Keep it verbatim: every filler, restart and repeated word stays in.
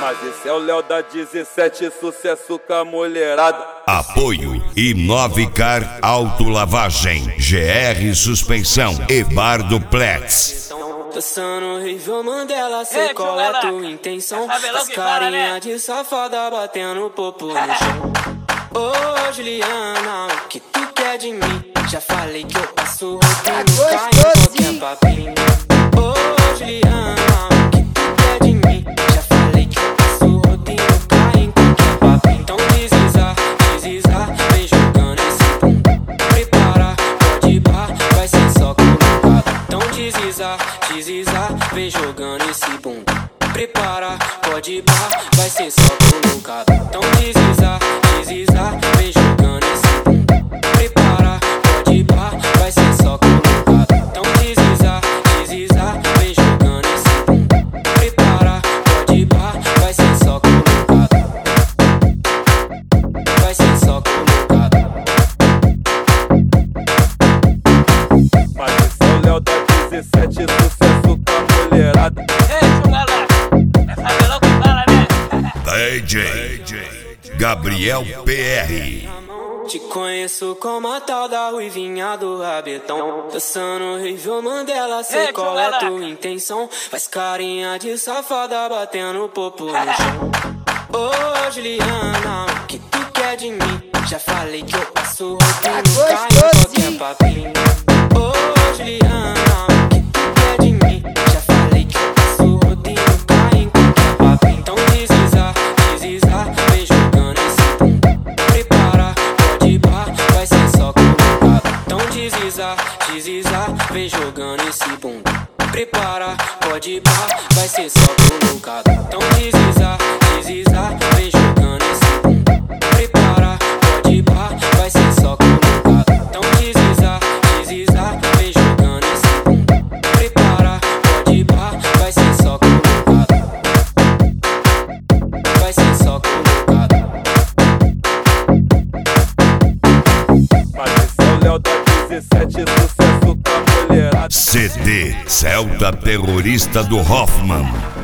Mas esse é o Léo da dezessete, sucesso com a mulherada. Apoio Inovicar Autolavagem, G R Suspensão e Bar do Plets. Dançando horrível Mandela, sei qual é tua intenção. As carinha de safada batendo popo no chão. Ô Juliana, o que tu quer de mim? Já falei que eu passo roupinho, cai em qualquer papinho. Ô Juliana, o que tu quer de mim? Já falei que eu passo roupinho, cai em qualquer papinho. Então desliza, desliza, vem jogando esse pum. Prepara, pode ir pá, vai ser só colocado. Então desliza, desliza, vem jogando esse bum. Prepara, pode ir pá, vai ser só colocado. Então desliza, desliza, vem jogando esse bum. Prepara, pode ir pá, vai ser só colocado. Então desliza, desliza, vem jogando esse bum. Prepara, pode ir pá, vai ser só colocado. Vai ser só colocado. Mas esse é o Léo da dezessete, sucesso com a mulherada. D J Gabriel P R. Te conheço como a tal da ruivinha do rabetão. Dançando horrível Mandela, sei qual é tua intenção. Faz carinha de safada batendo popo no chão. Ô Juliana, o que tu quer de mim? Já falei que eu passo roupinho, cai em qualquer papinho. Ô Juliana, o que tu quer de mim? Já falei que eu passo roupinho, cai em qualquer papinho. Então desliza, desliza, vem jogando esse pum. Prepara, pode ir pá, vai ser só colocado. Então desliza, desliza, vem jogando esse bum. Prepara, pode ir pá, vai ser só colocado. Então desliza, desliza, vem jogando esse bum. Prepara, pode ir pá, vai ser só colocado. Então desliza, desliza, vem jogando esse bum. Prepara, pode ir pá, vai ser só colocado. Vai ser só colocado. Mas esse é o Léo da dezessete, sucesso com a mulherada. C D Celta Terrorista do Hoffman.